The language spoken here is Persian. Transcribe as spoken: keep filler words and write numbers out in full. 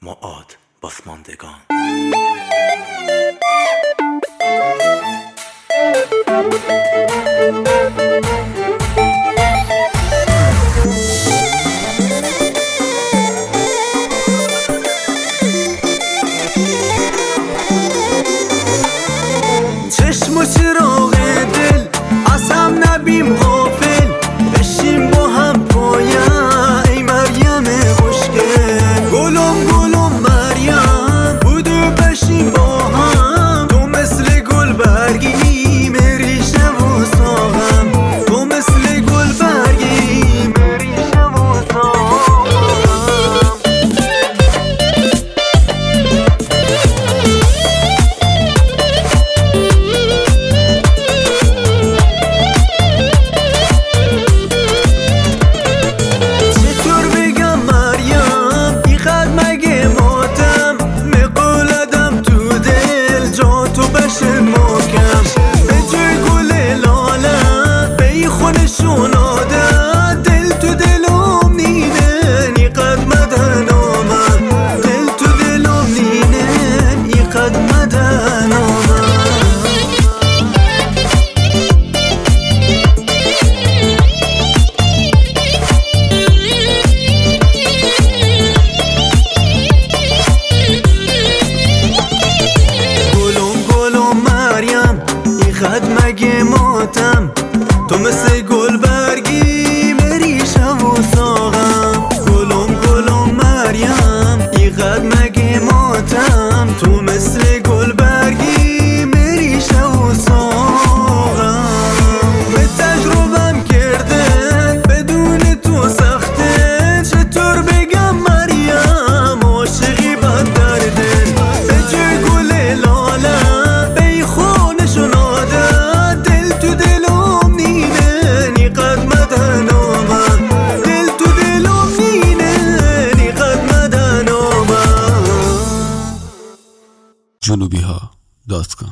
معاد بازماندگان. چشم و چراغ دل از هم نبیم غافل، بشیم با هم پایم ای مریم خوشگل. گلم گلم مریم بودو بشیم با هم، تو مثل گل برگی مریشه و ساغم، تو مثل گل برگی مریشه و ساغم. مگه ماتم تو مثل گل برگی مریشه و ساغم. گلم گلم مریم اینقدر مگه ماتم تو مثل گل برگی مریشه و ساغم. به تجربم کرده بدون تو سخته، چطور بگم مریم عاشقی بد درده. به جای گل لاله بی خونشون جنوبی ها دات کام